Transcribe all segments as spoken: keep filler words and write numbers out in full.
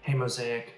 Hey Mosaic,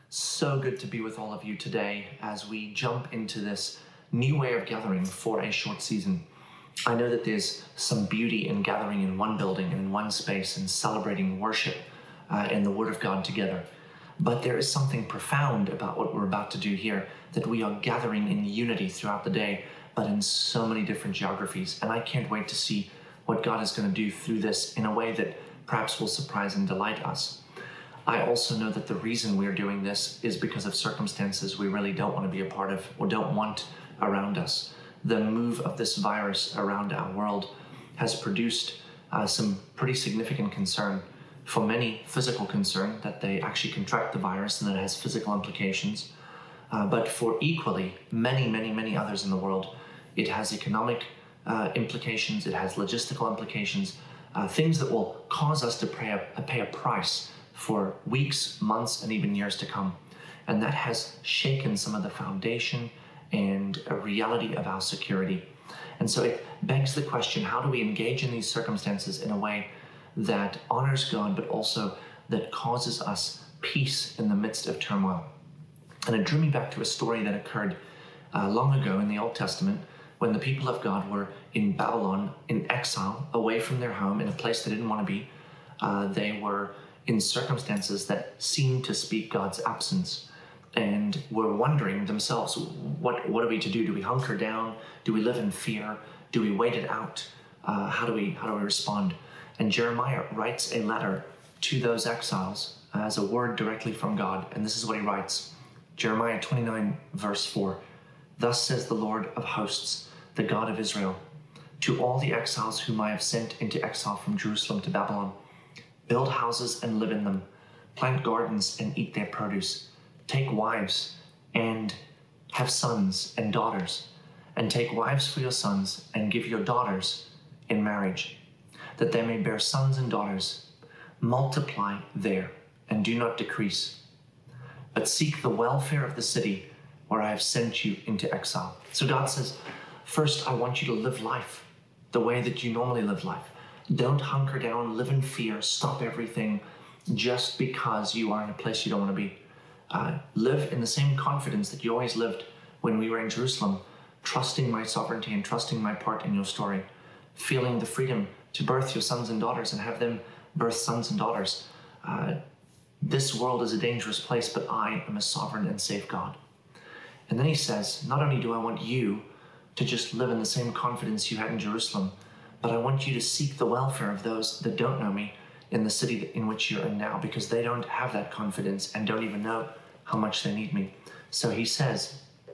so good to be with all of you today as we jump into this new way of gathering for a short season. I know that there's some beauty in gathering in one building and in one space and celebrating worship uh, and the Word of God together. But there is something profound about what we're about to do here, that we are gathering in unity throughout the day, but in so many different geographies. And I can't wait to see what God is going to do through this in a way that perhaps will surprise and delight us. I also know that the reason we're doing this is because of circumstances we really don't want to be a part of or don't want around us. The move of this virus around our world has produced uh, some pretty significant concern. For many, physical concern that they actually contract the virus and that it has physical implications. Uh, but for equally many, many, many others in the world, it has economic uh, implications, it has logistical implications, uh, things that will cause us to pay a, pay a price for weeks, months, and even years to come. And that has shaken some of the foundation and a reality of our security. And so it begs the question, how do we engage in these circumstances in a way that honors God, but also that causes us peace in the midst of turmoil? And it drew me back to a story that occurred uh, long ago in the Old Testament when the people of God were in Babylon, in exile, away from their home, in a place they didn't want to be. Uh, they were in circumstances that seemed to speak God's absence and were wondering themselves, what, what are we to do? Do we hunker down? Do we live in fear? Do we wait it out? Uh, how do we, how do we respond? And Jeremiah writes a letter to those exiles as a word directly from God. And this is what he writes. Jeremiah twenty-nine, verse four. Thus says the Lord of hosts, the God of Israel, to all the exiles whom I have sent into exile from Jerusalem to Babylon, build houses and live in them, plant gardens and eat their produce, take wives and have sons and daughters, and take wives for your sons and give your daughters in marriage, that they may bear sons and daughters. Multiply there and do not decrease, but seek the welfare of the city where I have sent you into exile. So God says, first, I want you to live life the way that you normally live life. Don't hunker down, live in fear, stop everything just because you are in a place you don't want to be. Uh, live in the same confidence that you always lived when we were in Jerusalem, trusting my sovereignty and trusting my part in your story, feeling the freedom to birth your sons and daughters and have them birth sons and daughters. Uh, this world is a dangerous place, but I am a sovereign and safe God. And then he says, not only do I want you to just live in the same confidence you had in Jerusalem, but I want you to seek the welfare of those that don't know me in the city in which you're in now, because they don't have that confidence and don't even know how much they need me. So he says,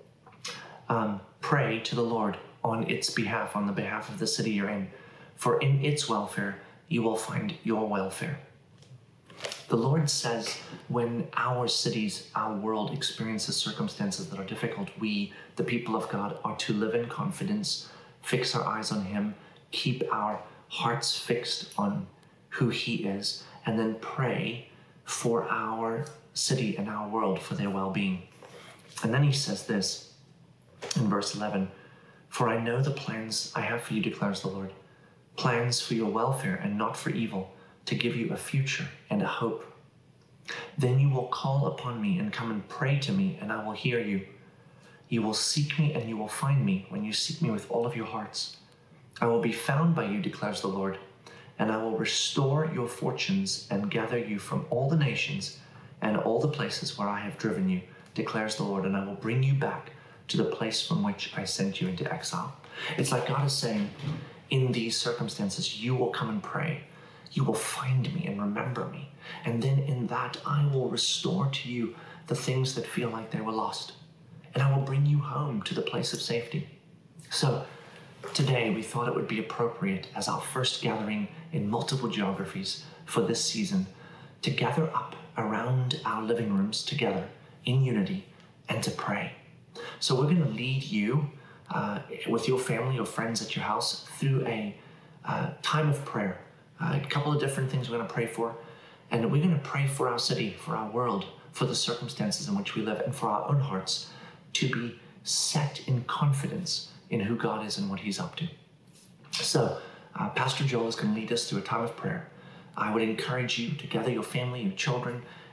um, pray to the Lord on its behalf, on the behalf of the city you're in, for in its welfare you will find your welfare. The Lord says when our cities, our world experiences circumstances that are difficult, we, the people of God, are to live in confidence, fix our eyes on Him, keep our hearts fixed on who He is, and then pray for our city and our world, for their well-being. And then he says this in verse eleven, for I know the plans I have for you, declares the Lord, plans for your welfare and not for evil, to give you a future and a hope. Then you will call upon me and come and pray to me, and I will hear you. You will seek me and you will find me when you seek me with all of your hearts. I will be found by you, declares the Lord, and I will restore your fortunes and gather you from all the nations and all the places where I have driven you, declares the Lord, and I will bring you back to the place from which I sent you into exile. It's like God is saying, in these circumstances, you will come and pray. You will find me and remember me. And then in that, I will restore to you the things that feel like they were lost. And I will bring you home to the place of safety. So today, we thought it would be appropriate as our first gathering in multiple geographies for this season to gather up around our living rooms together in unity and to pray. So we're going to lead you uh, with your family or friends at your house through a uh, time of prayer. Uh, a couple of different things we're going to pray for. And we're going to pray for our city, for our world, for the circumstances in which we live, and for our own hearts to be set in confidence in who God is and what He's up to. So, uh, Pastor Joel is going to lead us through a time of prayer. I would encourage you to gather your family, your children,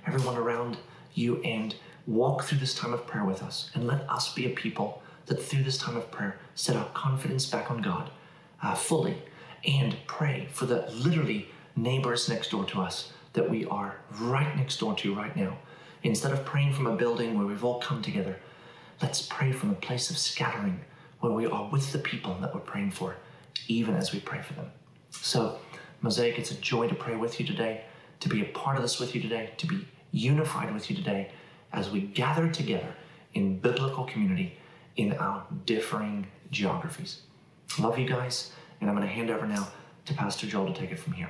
everyone around you, and walk through this time of prayer with us. And let us be a people that through this time of prayer set our confidence back on God uh, fully, and pray for the literally neighbors next door to us that we are right next door to right now. Instead of praying from a building where we've all come together, let's pray from a place of scattering where we are with the people that we're praying for, even as we pray for them. So, Mosaic, it's a joy to pray with you today, to be a part of this with you today, to be unified with you today as we gather together in biblical community in our differing geographies. Love you guys, and I'm going to hand over now to Pastor Joel to take it from here.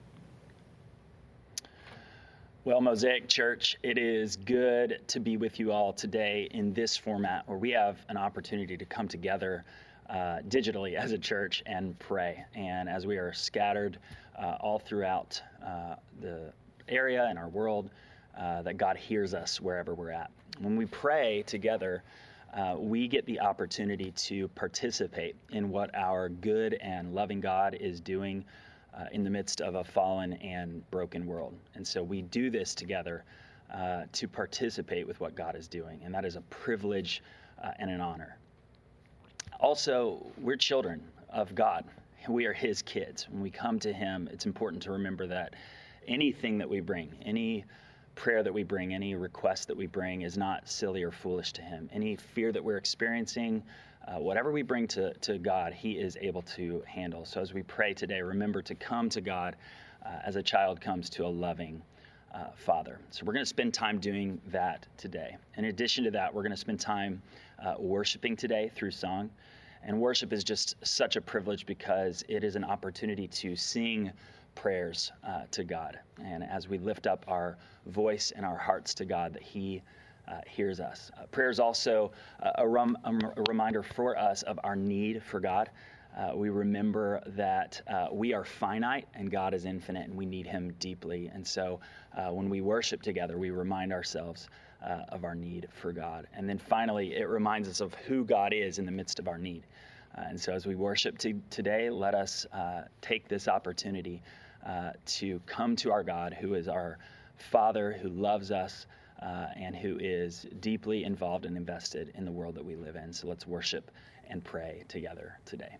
Well, Mosaic Church, it is good to be with you all today in this format where we have an opportunity to come together uh, digitally as a church and pray. And as we are scattered uh, all throughout uh, the area and our world, uh, that God hears us wherever we're at. When we pray together, uh, we get the opportunity to participate in what our good and loving God is doing Uh, in the midst of a fallen and broken world. And so we do this together uh, to participate with what God is doing, and that is a privilege uh, and an honor. Also, we're children of God. We are His kids. When we come to Him, it's important to remember that anything that we bring, any prayer that we bring, any request that we bring is not silly or foolish to Him. Any fear that we're experiencing, Uh, whatever we bring to, to God, He is able to handle. So as we pray today, remember to come to God uh, as a child comes to a loving uh, Father. So we're going to spend time doing that today. In addition to that, we're going to spend time uh, worshiping today through song. And worship is just such a privilege because it is an opportunity to sing prayers uh, to God. And as we lift up our voice and our hearts to God, that He Uh, hears us. Uh, prayer is also uh, a, rum, a reminder for us of our need for God. Uh, we remember that uh, we are finite and God is infinite, and we need Him deeply. And so uh, when we worship together, we remind ourselves uh, of our need for God. And then finally, it reminds us of who God is in the midst of our need. Uh, and so as we worship to, today, let us uh, take this opportunity uh, to come to our God, who is our Father, who loves us, Uh, and who is deeply involved and invested in the world that we live in. So let's worship and pray together today.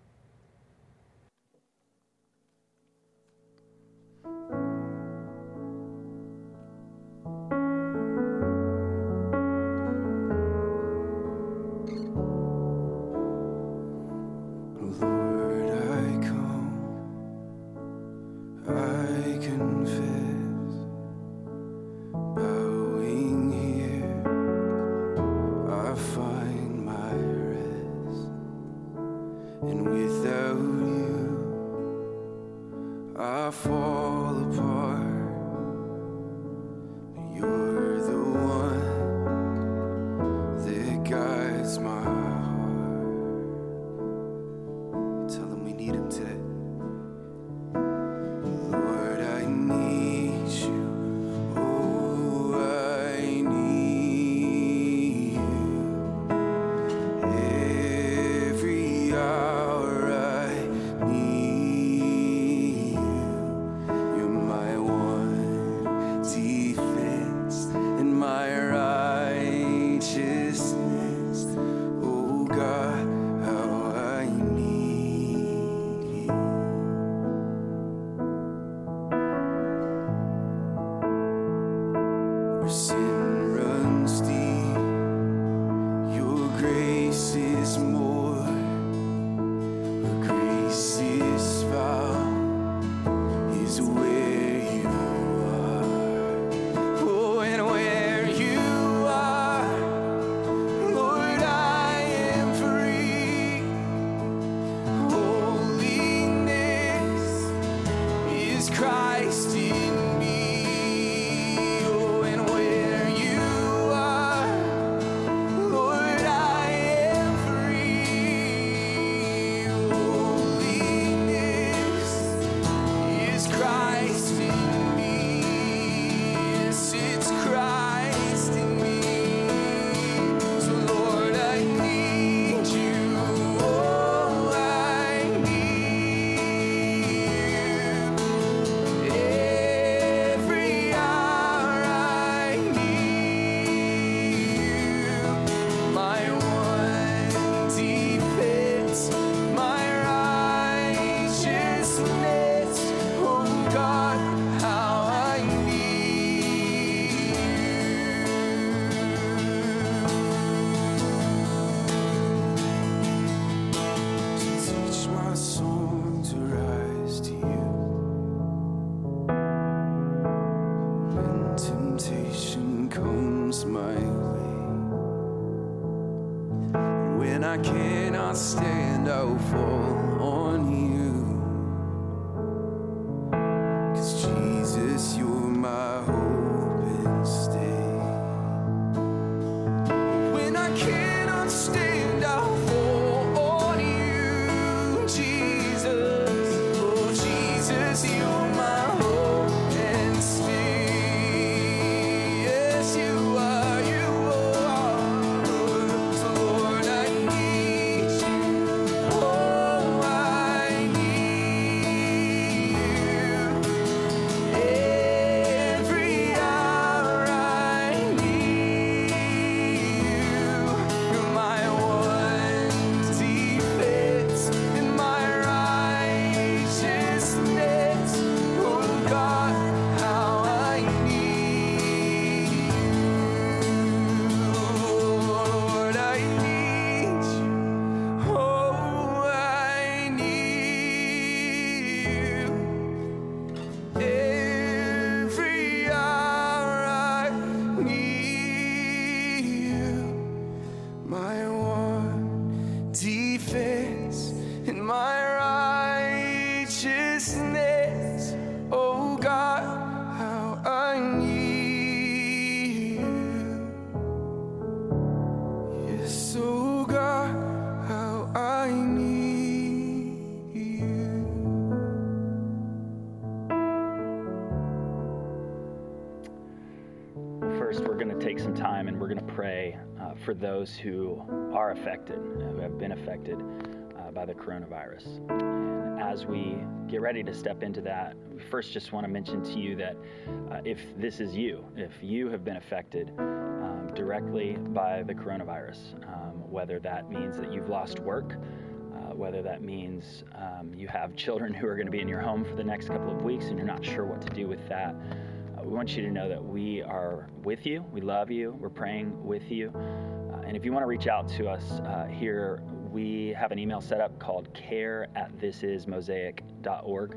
Lord, I come, I confess, bowing here, I find my rest, and without you, I fall apart, but you're the one that guides my heart. Tell them we need Him today. Lord, I need you. Oh, I need you. Every hour I need you. You're my one. stand, I'll fall on you. 'Cause Jesus, you're my hope and stay. When I cannot stand, I'll fall on you. Jesus, oh Jesus, you're my hope and stay. Yes, you are, you are. So Lord, I need you. Oh, I need you. Every hour I need you. You're my one defense and my righteousness. Oh God, how I need you. Lord, I need you. Oh, I need you. Every hour I need you. My one defense and my righteousness. Oh God, how I need you. Yes, oh God, how I need you. First, we're going to take some time and we're going to pray uh, for those who are affected, who have been affected uh, by the coronavirus. And as we get ready to step into that, we first just want to mention to you that uh, if this is you, if you have been affected um, directly by the coronavirus, um, whether that means that you've lost work, uh, whether that means um, you have children who are going to be in your home for the next couple of weeks and you're not sure what to do with that, uh, we want you to know that we are with you. We love you. We're praying with you. Uh, and if you want to reach out to us uh, here, we have an email set up called care at thisismosaic dot org.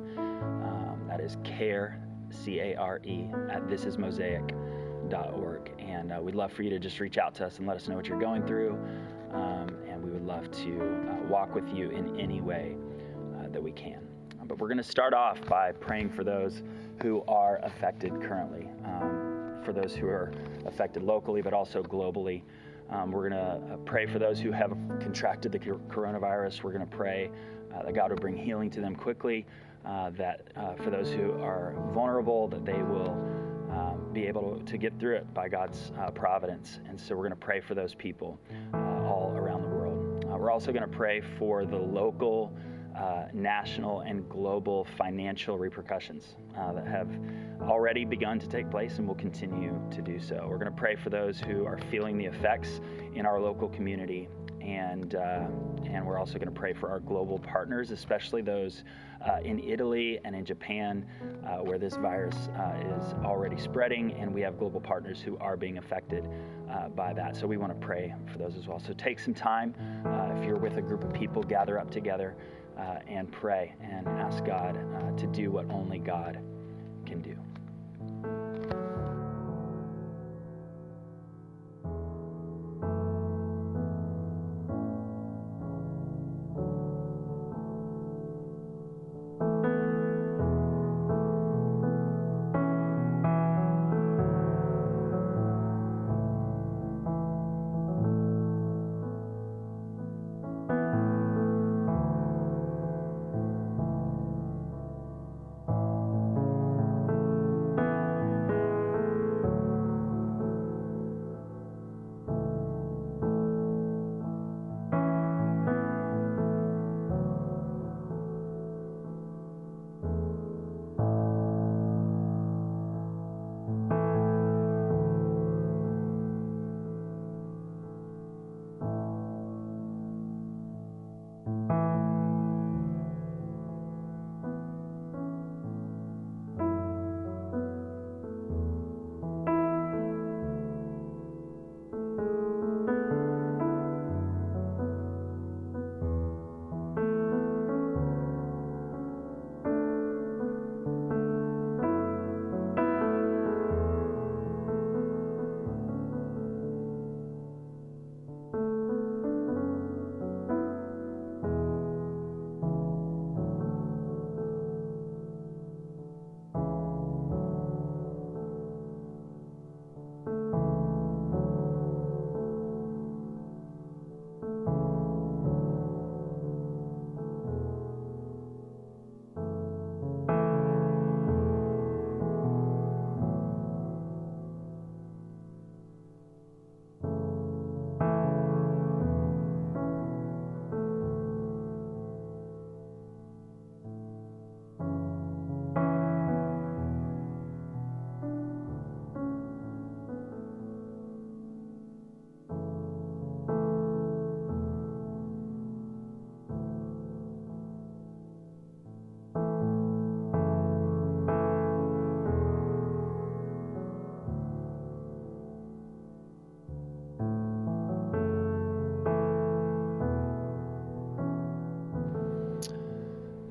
Um, that is care, C A R E, at thisismosaic dot org. And uh, we'd love for you to just reach out to us and let us know what you're going through. Um, and we would love to uh, walk with you in any way uh, that we can. But we're going to start off by praying for those who are affected currently, um, for those who are affected locally, but also globally. Um, we're going to uh, pray for those who have contracted the coronavirus. We're going to pray uh, that God will bring healing to them quickly, uh, that uh, for those who are vulnerable, that they will um, be able to, to get through it by God's uh, providence. And so we're going to pray for those people uh, all around the world. Uh, we're also going to pray for the local, uh, national, and global financial repercussions uh, that have already begun to take place and will continue to do so. We're going to pray for those who are feeling the effects in our local community, and uh, and we're also going to pray for our global partners, especially those uh, in Italy and in Japan, uh, where this virus uh, is already spreading, and we have global partners who are being affected uh, by that. So we want to pray for those as well. So take some time. Uh, if you're with a group of people, gather up together uh, and pray and ask God uh, to do what only God can do.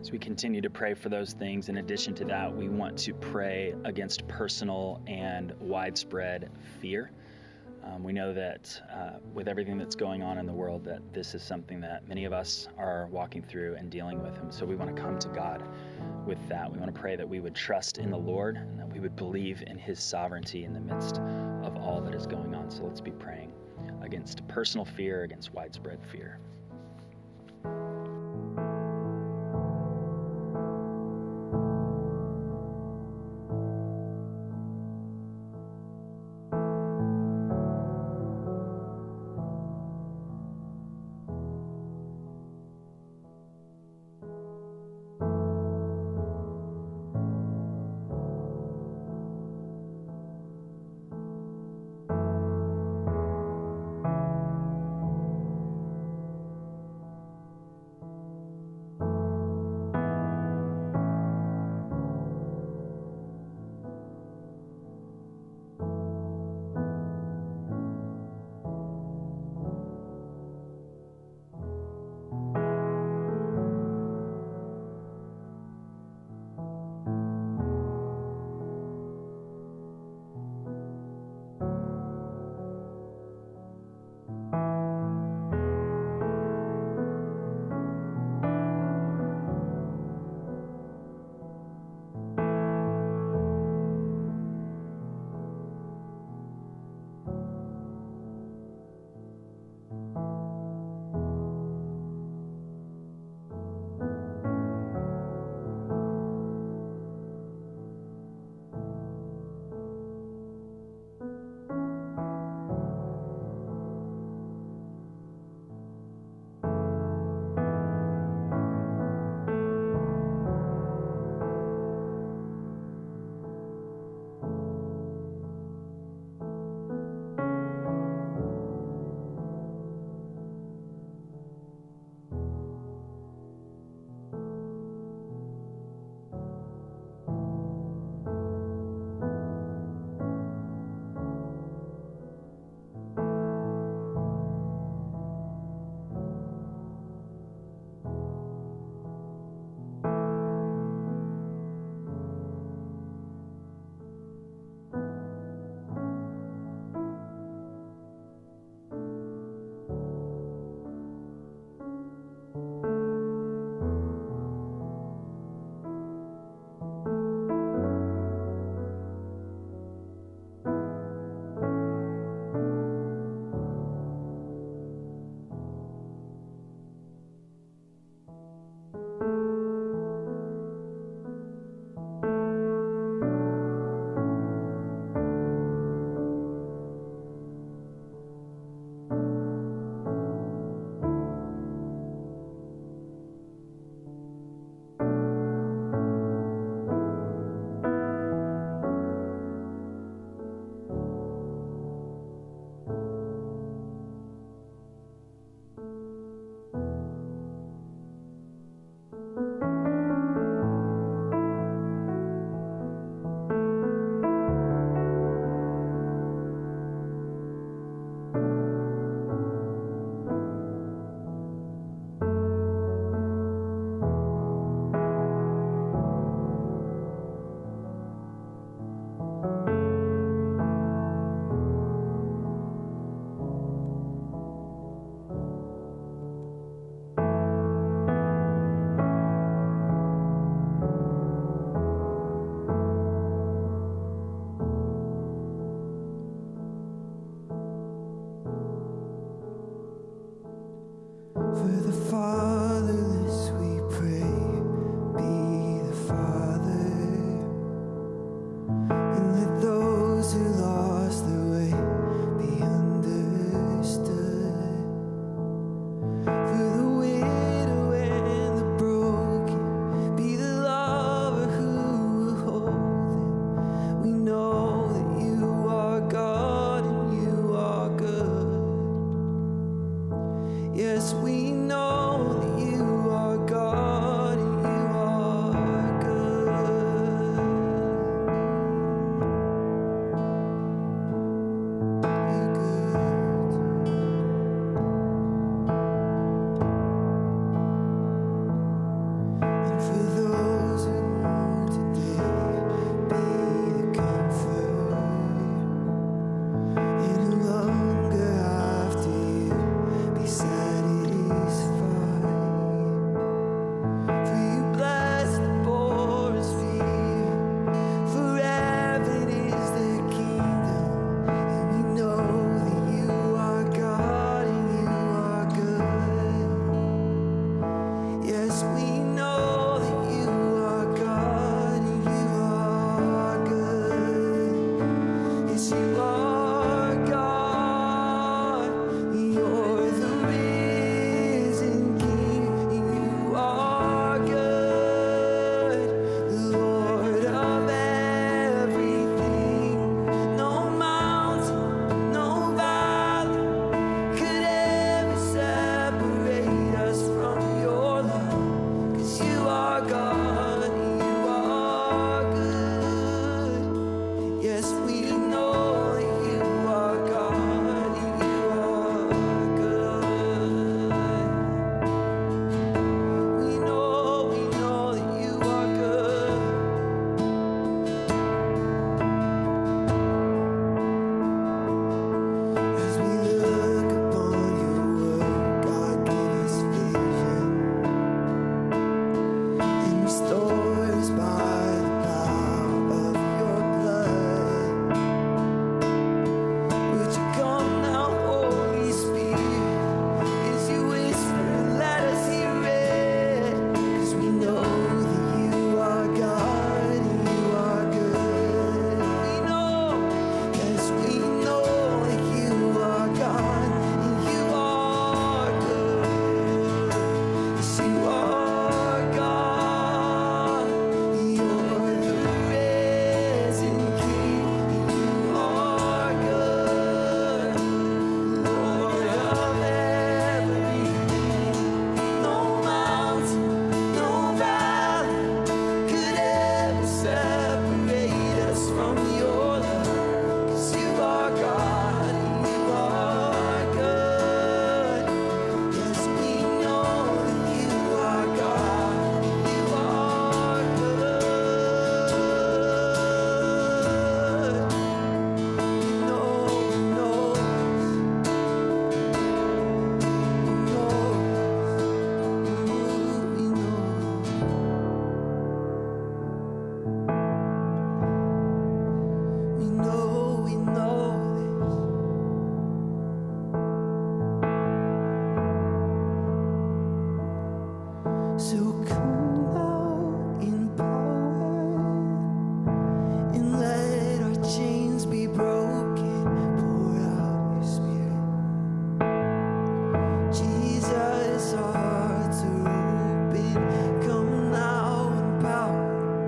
As we continue to pray for those things, in addition to that, we want to pray against personal and widespread fear. Um, we know that uh, with everything that's going on in the world, that this is something that many of us are walking through and dealing with. And so we want to come to God with that. We want to pray that we would trust in the Lord and that we would believe in his sovereignty in the midst of all that is going on. So let's be praying against personal fear, against widespread fear. Yes, we know Yes, we know that you are God and you are good. Yes, you are God. You're the risen King and you are good. The Lord of everything. No mountain, no valley could ever separate us from your love. 'Cause you are God and you are good. Yes, we know that you are God and you are good. We know, we know that you are good. As we look upon your word, God, give us vision and restore us by the power of your blood. Would you come now, Holy Spirit, as you whisper, let us hear it. 'Cause we know that you are God and you are good. We know, yes, we know that you are God and you are good. Yes, you are God. You're the risen King and you are good. Lord of everything. No mountain, no valley could ever separate us from your love. 'Cause you are God and you are good. Yes, we know that you are God and you are good. We know, we know, we know, we know. We know, we know this. So come now in power and let our chains be broken. Pour out your spirit. Jesus, our hearts are open. Come now in power.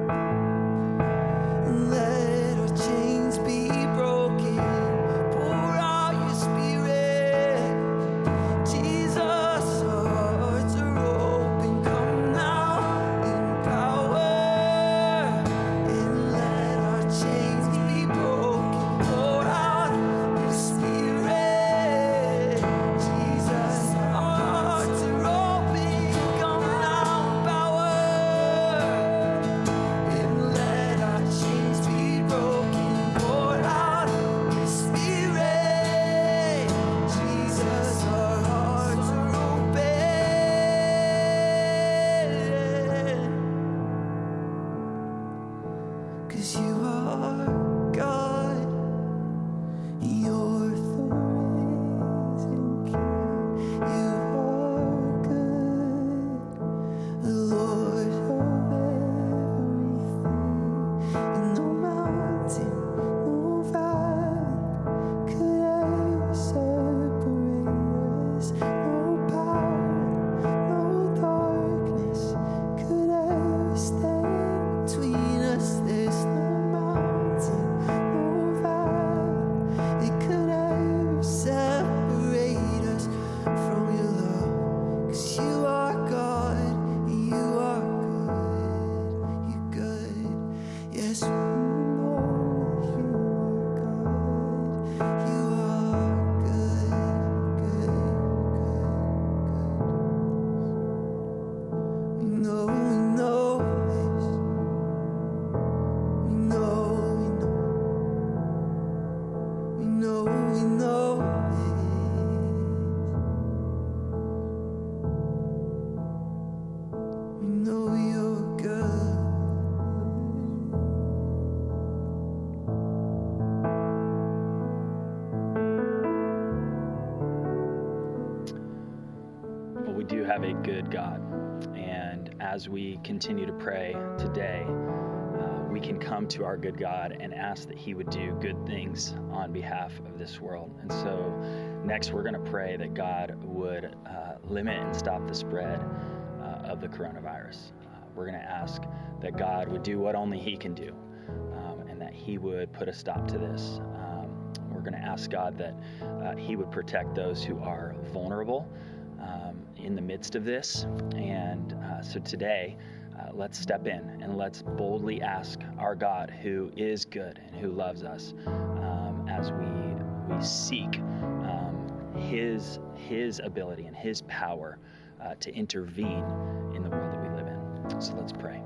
And let our chains be broken. Pour out your spirit. Jesus, our hearts are open. Come now in power. And let our chains be broken. Pour out your spirit. Jesus, our hearts are open. Come now in power. And let our chains be broken. Pour out your spirit. Jesus, our hearts are open. 'Cause you are God. You're the risen King. You are good. The Lord of everything. And no mountain, no valley could ever separate us. No power, no darkness could ever stand between us. There's no mountain, no valley that could ever separate us from your love. 'Cause you are God and you are good. You're good. Yes, we know that you are God. You are good, good, good, good. We know, we know this. We know, we know. We know, we know this. We know you're good. But we do have a good God. And as we continue to pray today, uh, we can come to our good God and ask that he would do good things on behalf of this world. And so next we're going to pray that God would uh, limit and stop the spread uh, of the coronavirus. Uh, we're going to ask that God would do what only he can do, um, and that he would put a stop to this. Um, we're going to ask God that uh, he would protect those who are vulnerable um, in the midst of this. And uh, so today, uh, let's step in and let's boldly ask our God, who is good and who loves us, um, as we we seek um, his his ability and his power uh, to intervene in the world that we live in. So let's pray.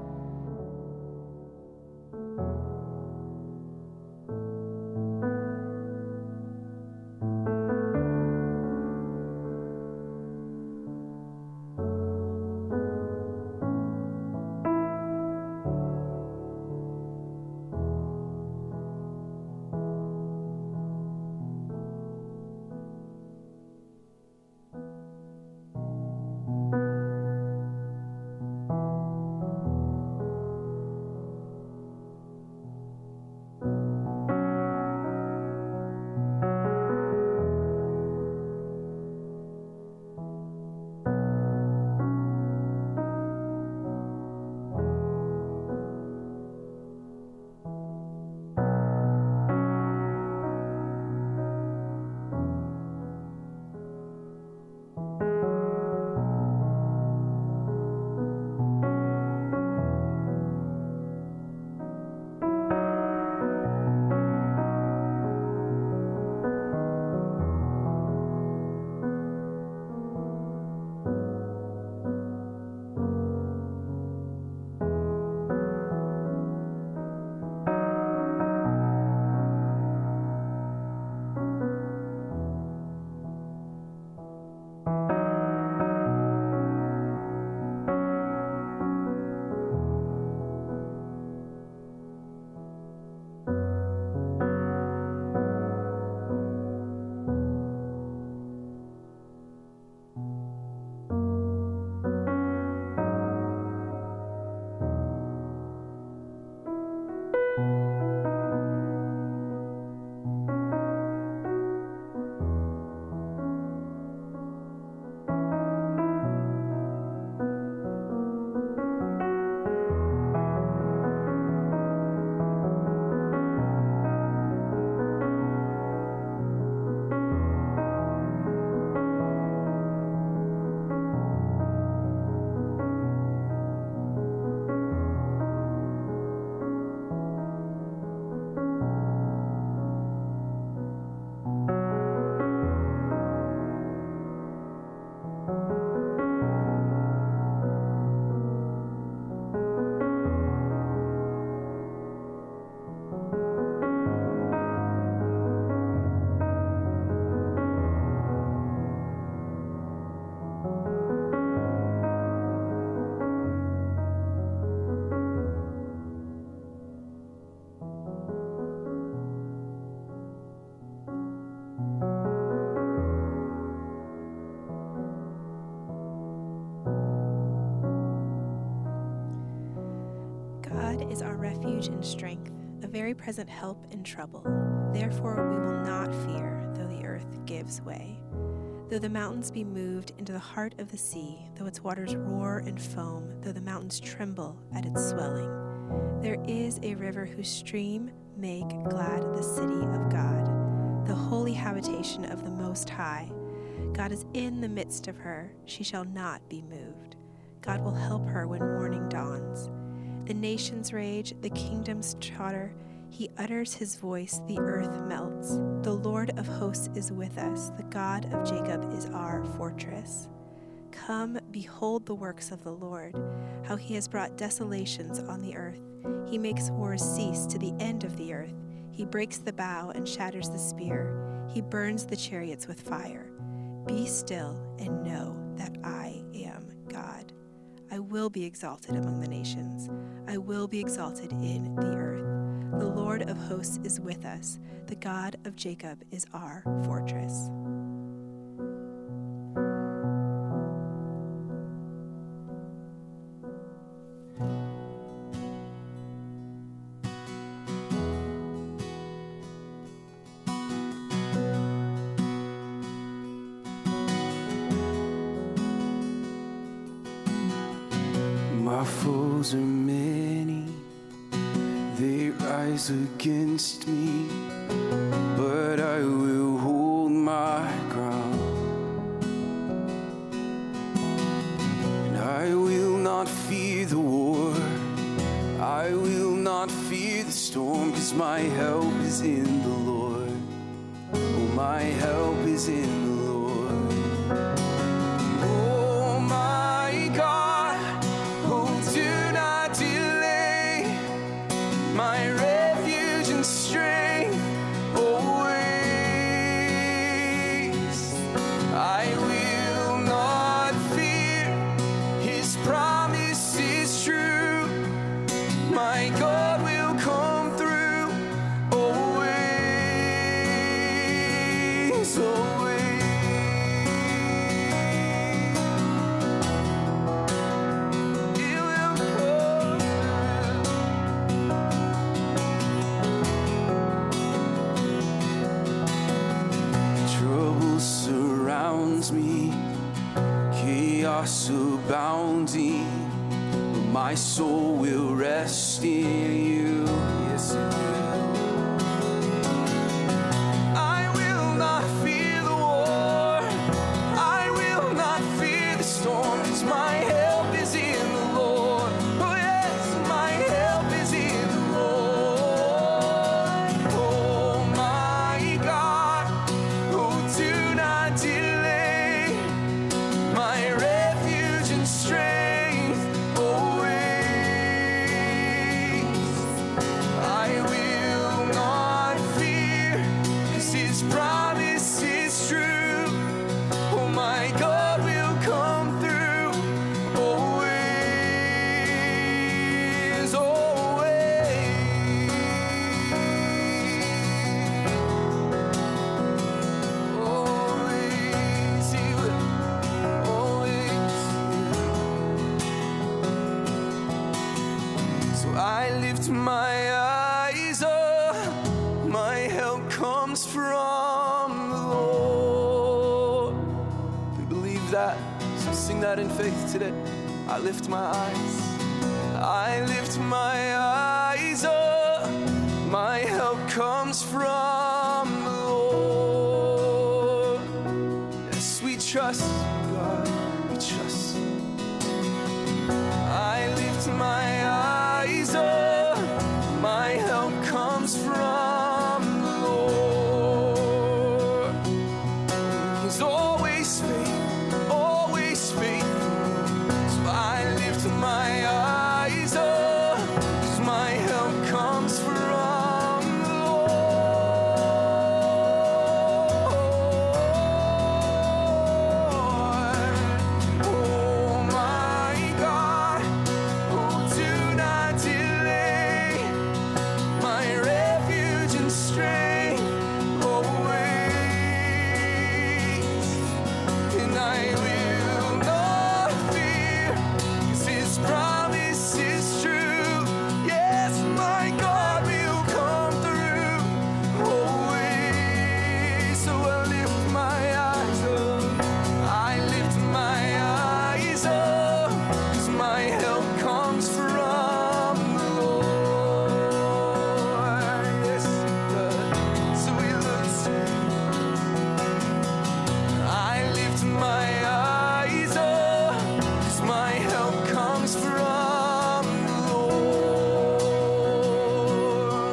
God is our refuge and strength, a very present help in trouble. Therefore we will not fear, though the earth gives way. Though the mountains be moved into the heart of the sea, though its waters roar and foam, though the mountains tremble at its swelling. There is a river whose stream make glad the city of God, the holy habitation of the Most High. God is in the midst of her, she shall not be moved. God will help her when morning dawns. The nations rage, the kingdoms totter. He utters his voice, the earth melts. The Lord of hosts is with us. The God of Jacob is our fortress. Come, behold the works of the Lord, how he has brought desolations on the earth. He makes wars cease to the end of the earth. He breaks the bow and shatters the spear. He burns the chariots with fire. Be still and know that I am God. I will be exalted among the nations. I will be exalted in the earth. The Lord of hosts is with us. The God of Jacob is our fortress. My foes are many, they rise against me, but I will hold my ground. And I will not fear the war, I will not fear the storm, 'cause my help is in the Lord. Oh, my help is in the Lord. Oh, my God, oh, do not delay, my refuge and strength always. I will not fear, His promise is true. My God will come through always, always. He will come through. Trouble surrounds me, chaos abounding, but my soul will rest in you. Yes, it will. I will not fear the war, I will not fear the storm, 'cause my help is in the Lord. Oh yes, my help is in the Lord. Oh my God, oh do not delay, my refuge and strength always. I will not fear, 'cause His promise is true. Oh, my God will come through always, always. Always, He will, always. So I lift my eyes up, my help comes from the Lord. We believe that, so sing that in faith today. I lift my eyes, I lift my eyes up, my help comes from the Lord. Yes, we trust God, we trust. I lift my eyes up, my help comes from the Lord. He's always faithful, always faithful. So I lift my eyes up, 'cause my help comes from the Lord. Oh my God, oh do not delay, my refuge and strength always. And I will not fear, 'cause His promise is true. Yes, my God will come through always. So I lift my eyes up, I lift my eyes up, 'cause my help comes from the Lord. Yes, it does. So we look to I lift my eyes up, 'cause my help comes from the Lord.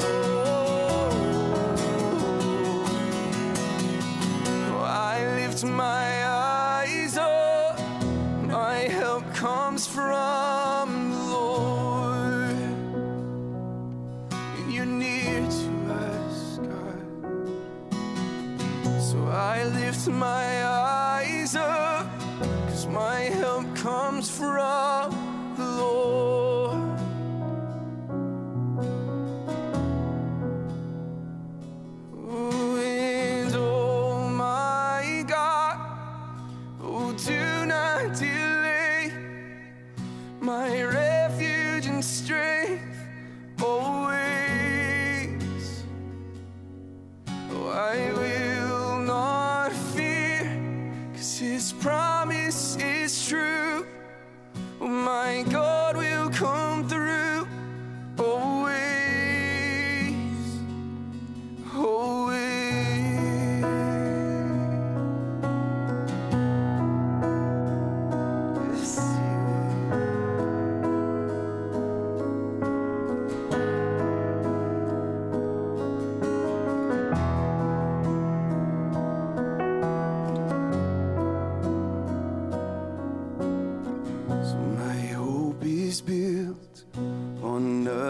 Oh, I lift my eyes up, my help comes from the Lord. And you're near to us, God. So I lift my eyes up, 'cause my help comes from the Lord. Oh, and oh my God, oh do not delay, my refuge and strength always. Oh, I will not fear, 'cause His promise is true. My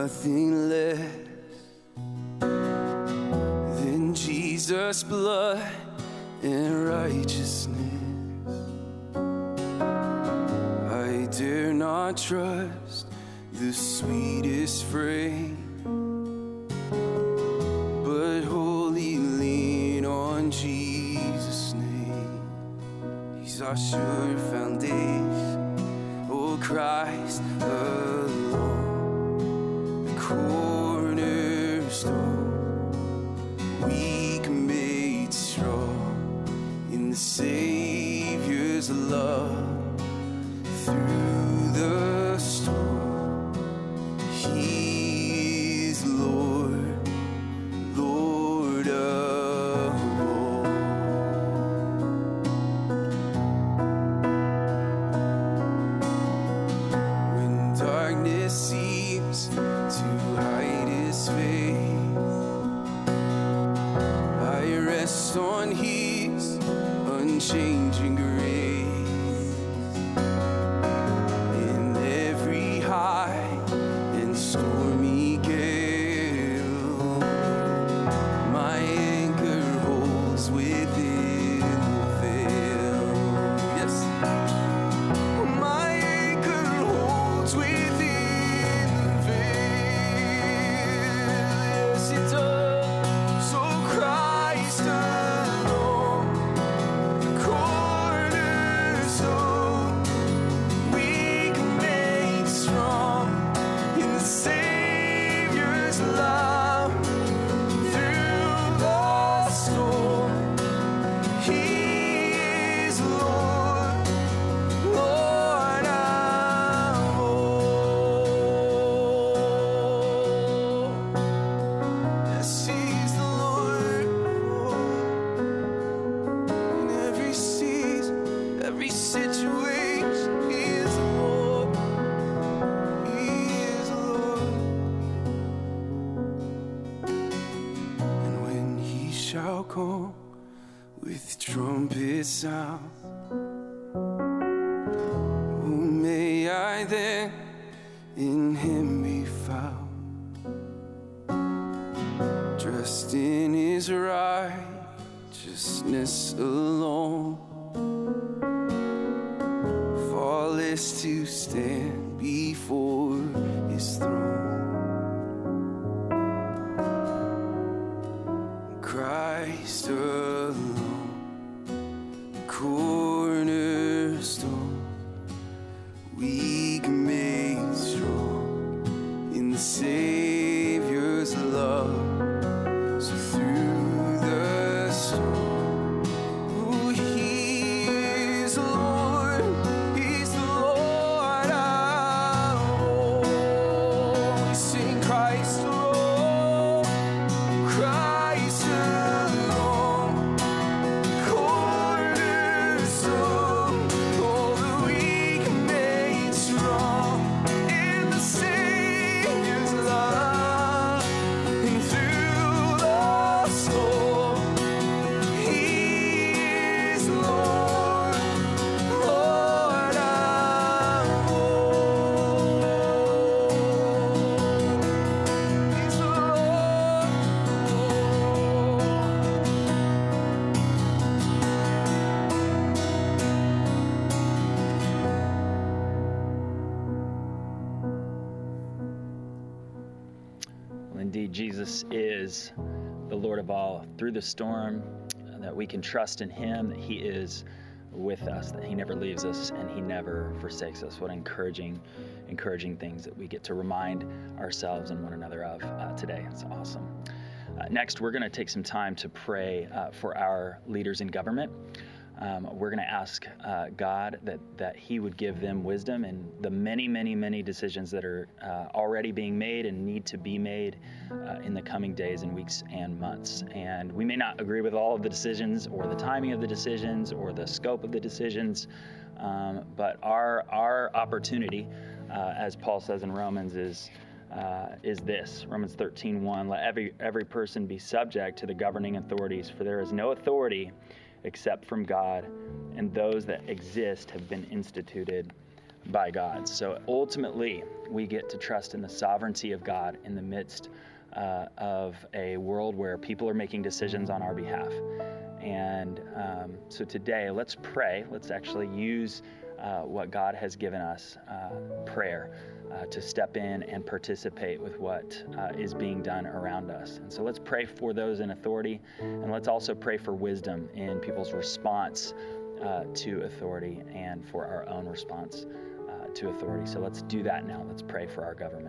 nothing less than Jesus' blood and righteousness. I dare not trust the sweetest frame, but wholly lean on Jesus' name. He's our sure foundation, oh Christ alone, the cornerstone, weak made strong in the Savior's love. Through the storm, He is Lord, Lord of all. When darkness seems to hide His face, I rest on His unchanging grace. With trumpet sound, oh, may I then in Him be found, dressed in His righteousness alone, faultless to stand before His throne. Christ alone, cornerstone, weak made strong in the Savior's love. So through the storm, oh, He is Lord, He's the Lord of all. We sing Christ alone, Christ alone, cornerstone, all the weak made strong in the Savior's love. And through the storm, He is Lord, Lord of all. He's the Lord. Well, indeed, Jesus is the Lord of all. Through the storm, uh, that we can trust in Him, that He is with us, that He never leaves us and He never forsakes us. What encouraging, encouraging things that we get to remind ourselves and one another of uh, today. It's awesome. Uh, next, we're going to take some time to pray uh, for our leaders in government. Um, we're going to ask uh, God that, that He would give them wisdom in the many, many, many decisions that are uh, already being made and need to be made uh, in the coming days and weeks and months. And we may not agree with all of the decisions or the timing of the decisions or the scope of the decisions, um, but our our opportunity, uh, as Paul says in Romans, is uh, is this, Romans thirteen one, let every every person be subject to the governing authorities, for there is no authority except from God, and those that exist have been instituted by God. So ultimately, we get to trust in the sovereignty of God in the midst uh, of a world where people are making decisions on our behalf. And um, so today, let's pray. Let's actually use uh, what God has given us, uh, prayer, uh, to step in and participate with what uh, is being done around us. And so let's pray for those in authority, and let's also pray for wisdom in people's response uh, to authority and for our own response uh, to authority. So let's do that now. Let's pray for our government.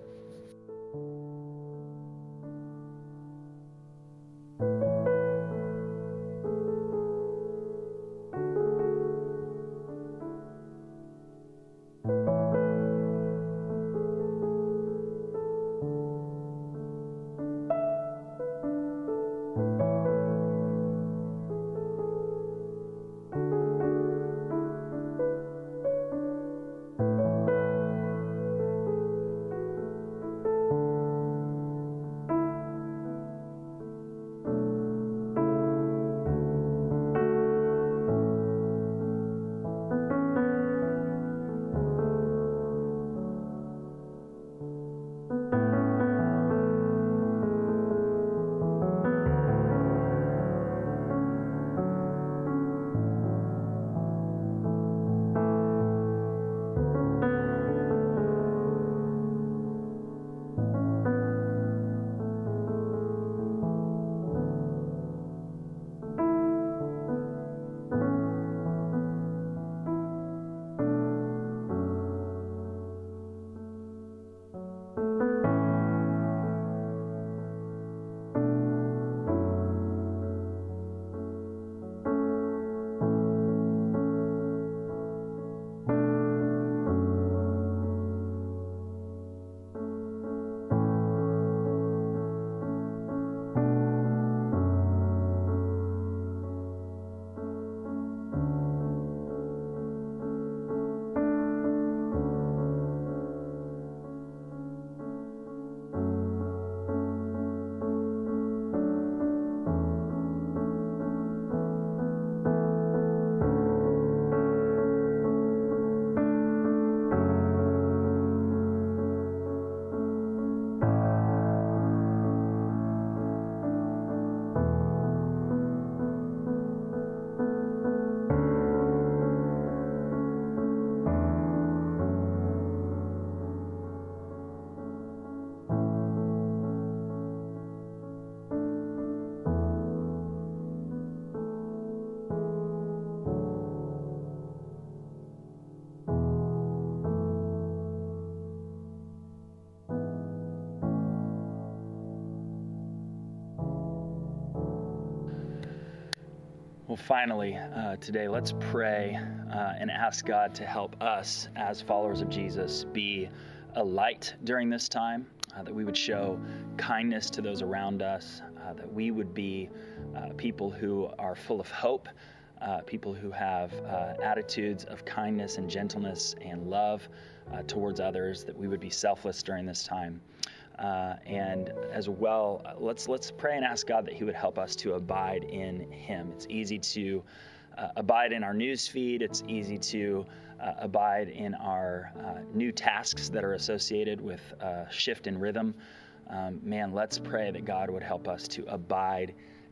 Well, finally, uh, today, let's pray uh, and ask God to help us as followers of Jesus be a light during this time, uh, that we would show kindness to those around us, uh, that we would be uh, people who are full of hope, uh, people who have uh, attitudes of kindness and gentleness and love uh, towards others, that we would be selfless during this time. Uh, and as well, let's let's pray and ask God that He would help us to abide in Him. It's easy to uh, abide in our news feed. It's easy to uh, abide in our uh, new tasks that are associated with uh, shift in rhythm. Um, man, let's pray that God would help us to abide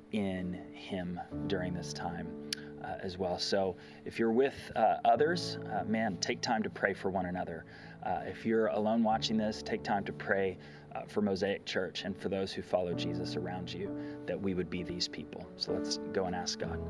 in Him during this time uh, as well. So if you're with uh, others, uh, man, take time to pray for one another. Uh, if you're alone watching this, take time to pray Uh, for Mosaic Church and for those who follow Jesus around you, that we would be these people. So let's go and ask God.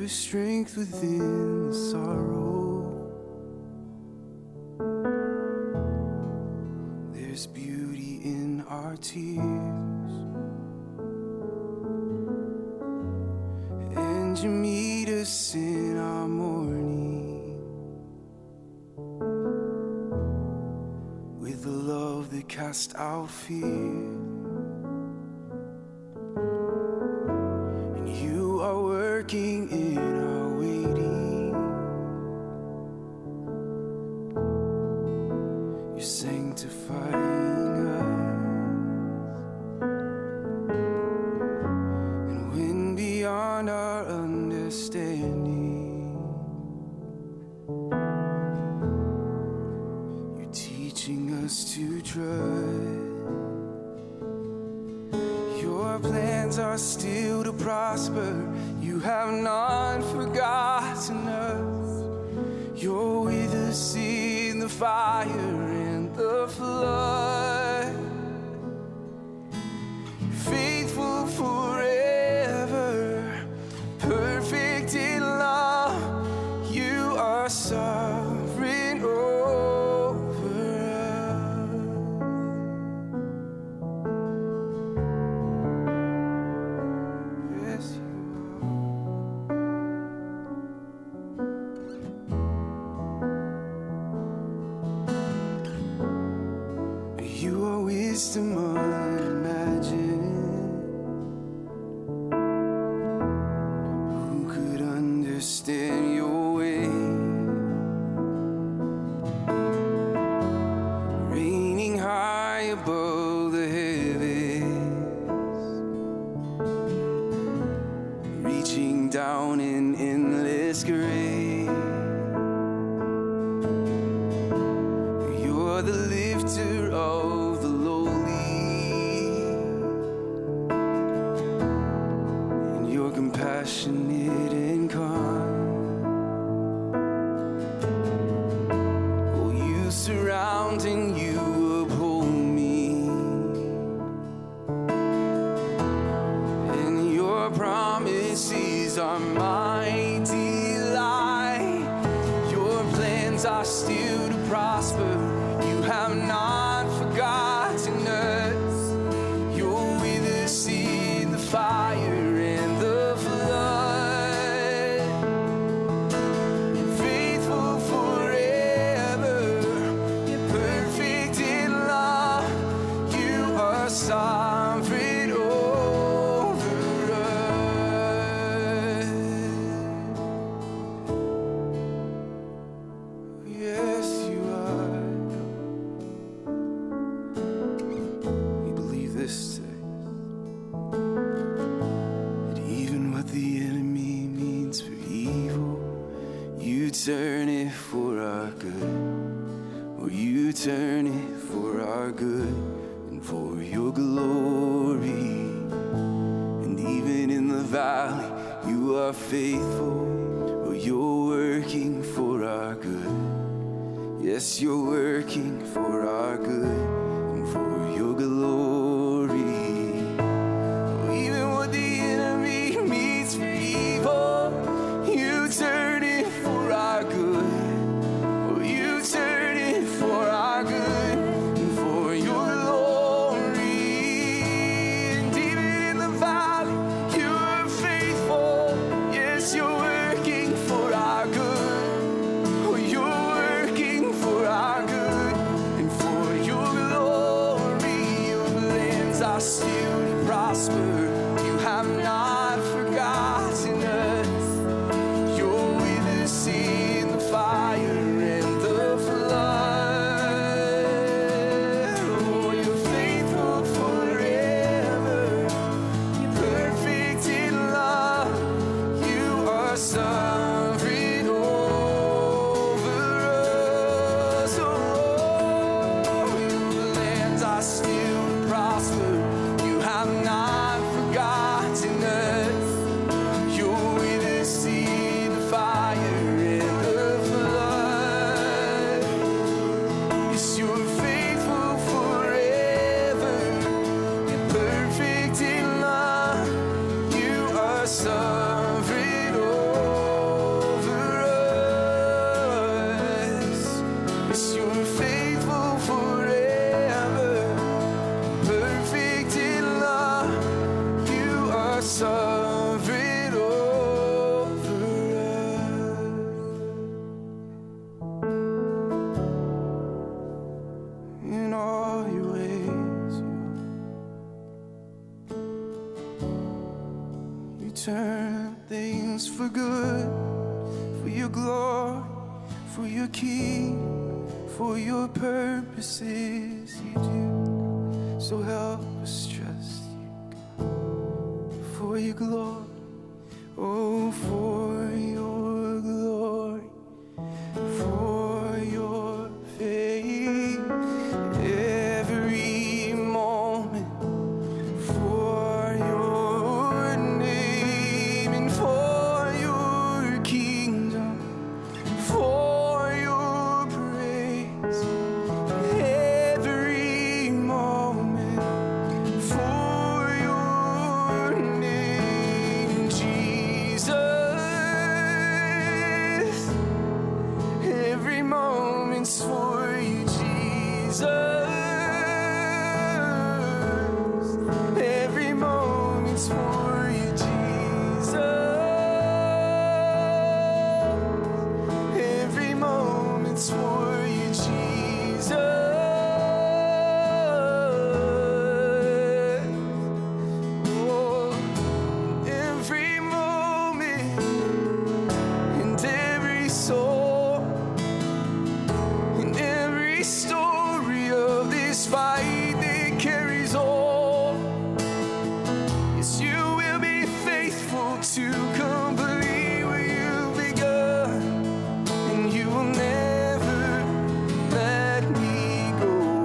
There is strength within the sorrow. There's beauty in our tears. And you meet us in our mourning with the love that casts out fear. And you are working in our waiting. You're sanctifying us. And when beyond our understanding, you're teaching us to trust. Your plans are still to prosper. You have not forgotten us. You're with us in the fire and the flood. Faithful forever, perfect in love. You are sovereign over us. Yes, you are. You are wisdom unimagined. Who could understand your way? Reigning high above the heavens, reaching down in endless grace. You're the lifter of the lowly, and you're compassionate and kind. Oh, you surround and you uphold me, and your promises are my delight. Your plans are still to prosper. You have not forgotten us. You're with us in the fire and the flood. Faithful forever, you're perfect in love. You are sovereign over us. Yes, you are. We believe this text, that even what the enemy means for evil, you turn it for our good. Or you turn it for our good and for your glory. And even in the valley, you are faithful. Or you're working for our good. Yes, you're working for our good and for your glory. Even what the enemy means for evil, you turn it for our good. Oh, you turn it for our good and for your glory. And even in the valley, you are faithful. Yes, you're working for our good. Oh, you're working for our good and for your glory. Your turn things for good, for your glory, for your King, for your purposes you do. So help us trust you, God, for your glory, oh, for your glory, for your faith, every moment, for your name and for your kingdom, for your praise, every moment, for your name, Jesus, every moment's for you, Jesus, every moment's for you, Jesus, every moment's for you, Jesus. Oh, every moment and every soul and every story of this fight that carries on. Yes, you will be faithful to complete what you've begun, and you will never let me go.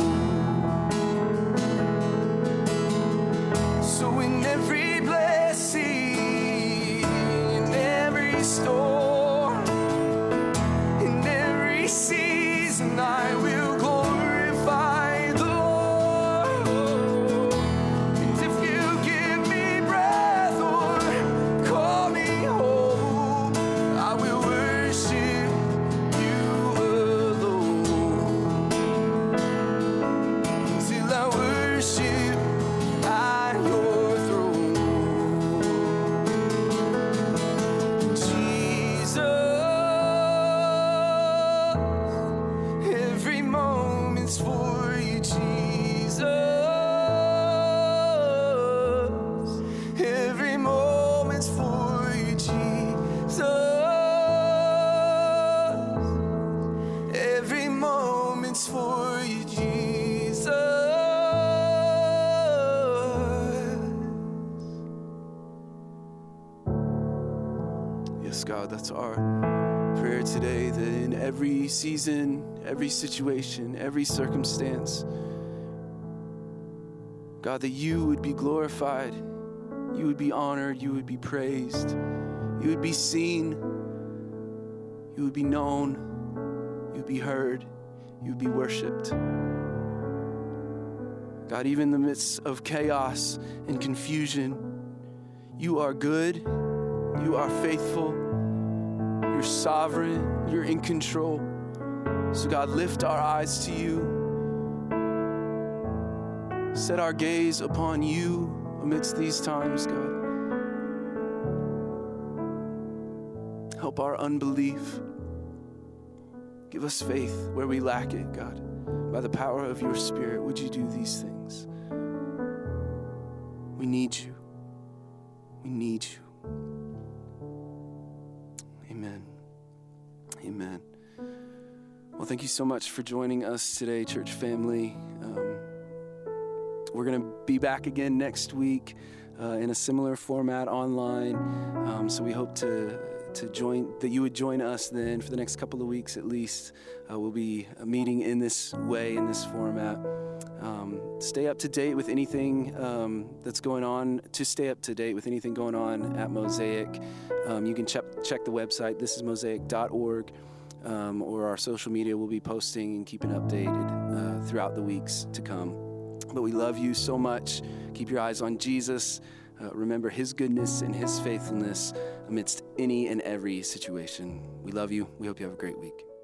So in every blessing, in every storm, in every season, I will glorify the Lord. And if you give me breath or call me home, I will worship you alone till I worship at your throne. Jesus, every moment's for you, Jesus, every moment's for you, Jesus, every moment's for you, Jesus. Yes, God, that's our prayer today, that in every season, every situation, every circumstance, God, that you would be glorified, you would be honored, you would be praised, you would be seen, you would be known, you would be heard, you would be worshiped. God, even in the midst of chaos and confusion, you are good, you are faithful, you're sovereign, you're in control. So God, lift our eyes to you. Set our gaze upon you amidst these times, God. Help our unbelief. Give us faith where we lack it, God. By the power of your Spirit, would you do these things? We need you. We need you. Amen. Amen. Well, thank you so much for joining us today, church family. Um, we're going to be back again next week uh, in a similar format online. Um, so we hope to to join that you would join us then for the next couple of weeks at least. Uh, we'll be meeting in this way, in this format. Um, stay up to date with anything um, that's going on. To stay up to date with anything going on at Mosaic, um, you can check check the website. This is mosaic dot org. Um, or our social media will be posting and keeping updated uh, throughout the weeks to come. But we love you so much. Keep your eyes on Jesus. Uh, remember his goodness and his faithfulness amidst any and every situation. We love you. We hope you have a great week.